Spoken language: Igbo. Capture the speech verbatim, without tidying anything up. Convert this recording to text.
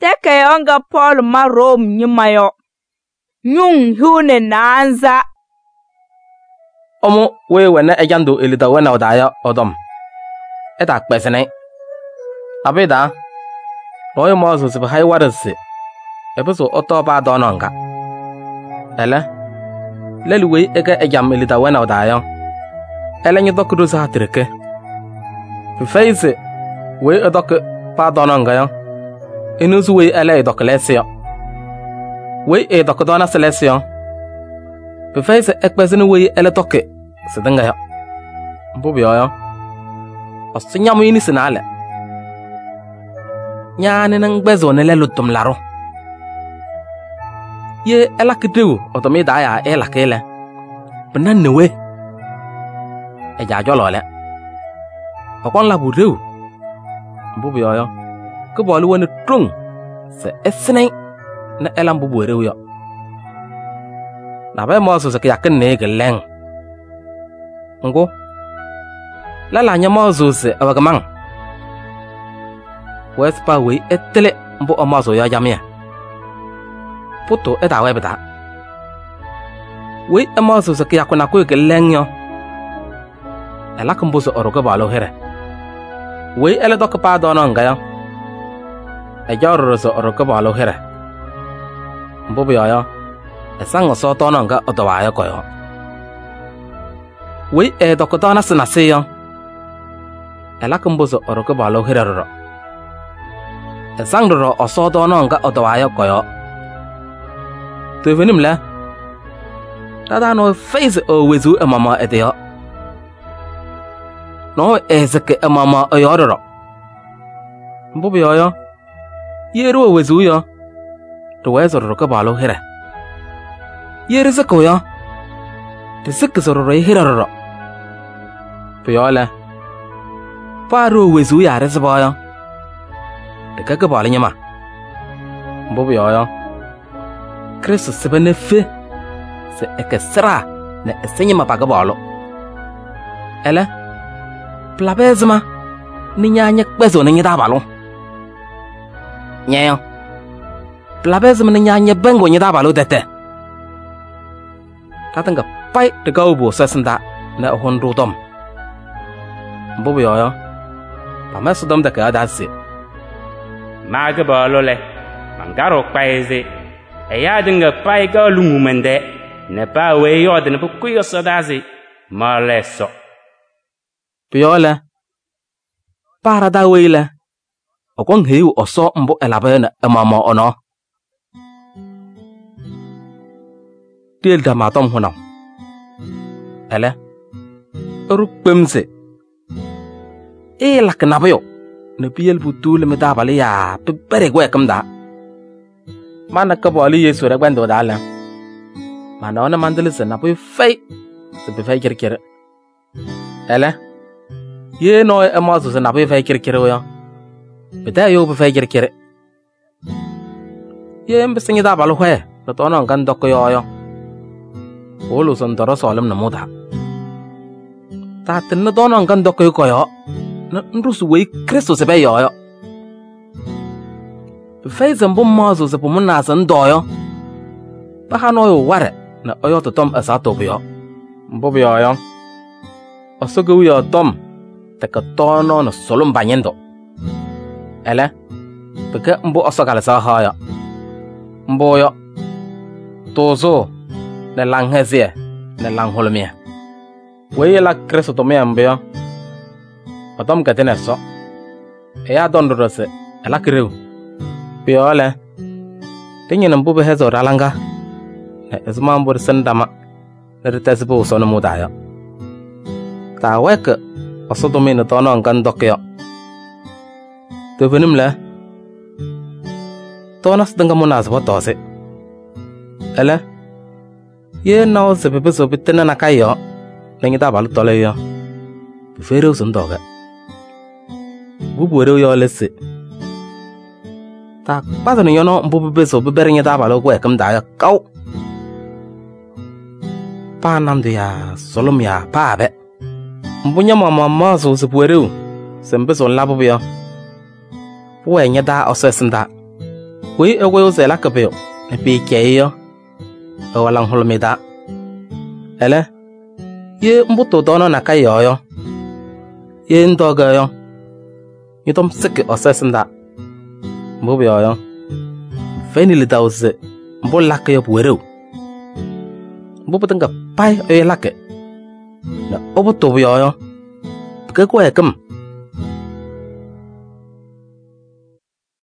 teke yonga Paul ma Rome nyimayo nyung hune nanza omu we wena ejando elida wena odaya odom eta kpesene abida roy mozo se hay warase ebuso otoba dononga ele leluwe ega ejam elida wena odaya ele nyi dokudo sa treke face we edok pa dononga yo enuzu we ele edok lesio we edok dona selesio face ekpesene we ele toke sedanga yo mbobyo yo osinyamu ini sinale nyaane nang bezo ne lelutum laro ye ela kidu otomi daya ela kele benan newe eja jolole okon la budu mbobyo yo ko bolu woni trung se esne na elam bubuere yo na be mo so se yakin ne geleng ngo lala nya mozo se awagamang wespa we etele mbo omazo ya jamia puto eta webeta we amazo se kya kuna ko gelengyo ela kumbuzo orogo balo here we ele dok pa dono ngaya e jorro so orogo balo here mbo biya ya esango so tono nga otowa ya koyo we e dok dona sina seyo ela kumbuzo orogo balo here ro esangro oso dono nga otowa ya koyo Tevenim la tada no face o wezu e mama eteo no ezeke e mama oyoro mbobi yo yero wezu yo to wezo ro ka balo here yere zeko yo te zeke zoro ro here ro piola paro wezu ya rezba yo te ka ka balo nyama mbobi yo Kristo sebene fe se ekesra ne esenye mapaga bolo ele plabezma ni nyanya kwezo ni nyida balo nyeyo plabezma ni nyanya bengo nyida balo dete tatanga pai de gaubo sesenda na honru dom mbubu yoyo pameso dom de ka dasi maga bolo le mangaro kwaize eya dinga pai ga lungu mende ne pa we yo de ne ku yo sodazi maleso piola para da weile okon heu oso mbo elabena emama ono tiel da matom hono ele oru pemse e la knabayo ne piel butul me da bale ya pere gwe kamda mana ka boli yesu ra gwando dala mana ona mandalisa na pu fai se be fai kirkire ele ye no e mazo se na pu fai kirkire yo beta yo be fai kirkire ye mbe singi da balu hwe to tono ngan dokko yo yo olu son doro solam na moda ta tin no tono ngan dokko ko yo nrusu we Kristo se be yo yo Fez um bom mazo se pomuna san doyo pa hano yo ware na oyo to tom asato bio mbobi yo osogo yo tom te ka tono no solum banyendo ele peke mbo osogala sa haya mbo yo tozo na langhezie na langholmia we la Kristo to me ambio otom ka teneso e ya don rose ela kreu Piola tinye na mbube hezo ralanga na ezuma mbur sendama na ritasibu sono mudayo ta weke osodomi na tono ngan dokyo tevenim la tonas denga munas botose ele ye no se bebe so bitena na kayo nengi ta balu tole yo befere sundoga bubuere yo lese ta pazo ni yono mbubu beso bebere nya da balo kwe kam da ya kau pa nam de ya solom ya pa be mbunya mama mazo se pueru sembe son labo bia puwe nya da osesenda Kui e weu zela kabeo ne pi keyo e walang hulmida. Ele ye mbuto dono na kayo yo. Ye ndoga yo. Yitom siki osesenda. Mbubi yo. Feni li dawze mbo lake yo bwerew. Mbubi tenga pai e lake. Na obo tobi yo. Ke kwa ekam